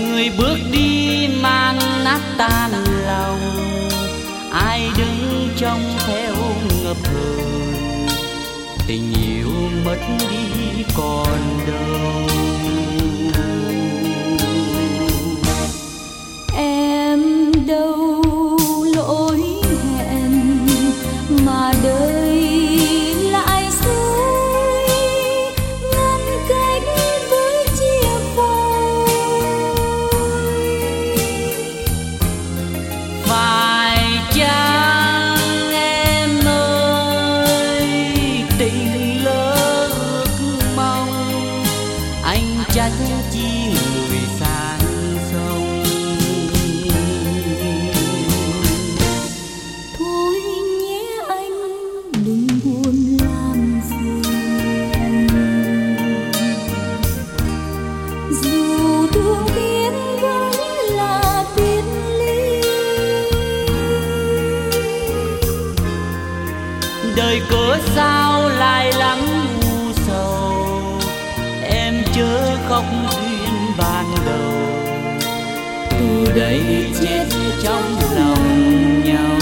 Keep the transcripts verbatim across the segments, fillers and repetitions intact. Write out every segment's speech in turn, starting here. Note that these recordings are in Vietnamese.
người bước đi mang nát tan lòng, ai đứng trông theo ngập ngừng, tình yêu mất đi còn đâu. Em đâu lỗi hẹn mà đời lại dối, ngăn cách với chia phôi. Phải chăng em ơi tình lỡ ước mong, anh trách chi người sang sông. Thôi nhé anh đừng buồn làm gì, dù thương biết vẫn là biệt ly. Đời cớ sao lại lắm u sầu, em chớ khóc duyên ban đầu, từ đây chết trong lòng nhau.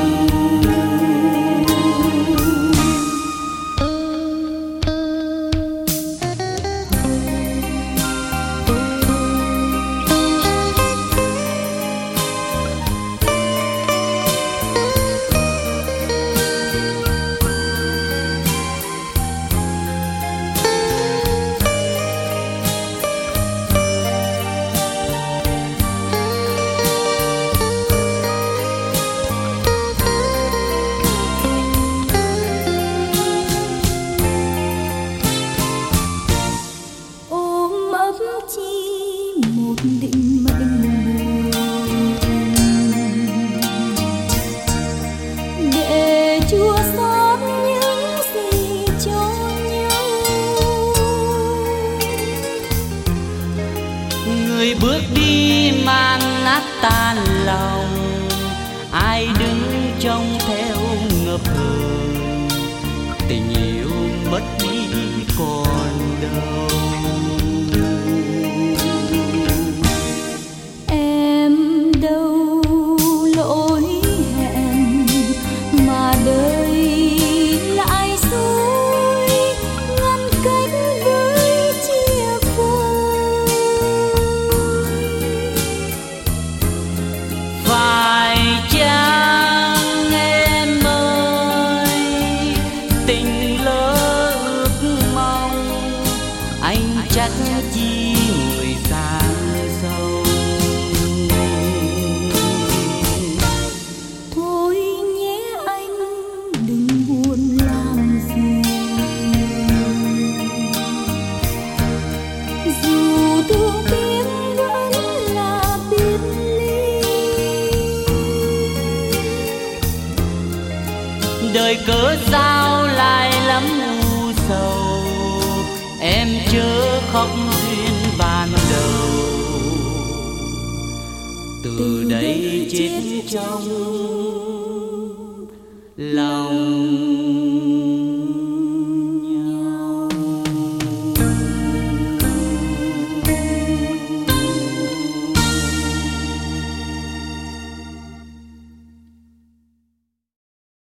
Ôm ấp chi một định mệnh buồn, để chua xót những gì cho nhau. Người bước đi mang nát tan lòng, ai đứng trông theo ngập ngừng, tình yêu mất đi còn đâu. Em đâu lỗi hẹn mà đời lại dối, ngăn cách với chia phôi. Phải chăng em ơi tình lỡ ước mong, anh trách chi người sang sông. Thôi nhé anh đừng buồn làm gì, dù thương biết vẫn là biệt ly. Đời cớ sao lại lắm u sầu, em chớ khóc duyên ban đầu, từ đây chết trong lòng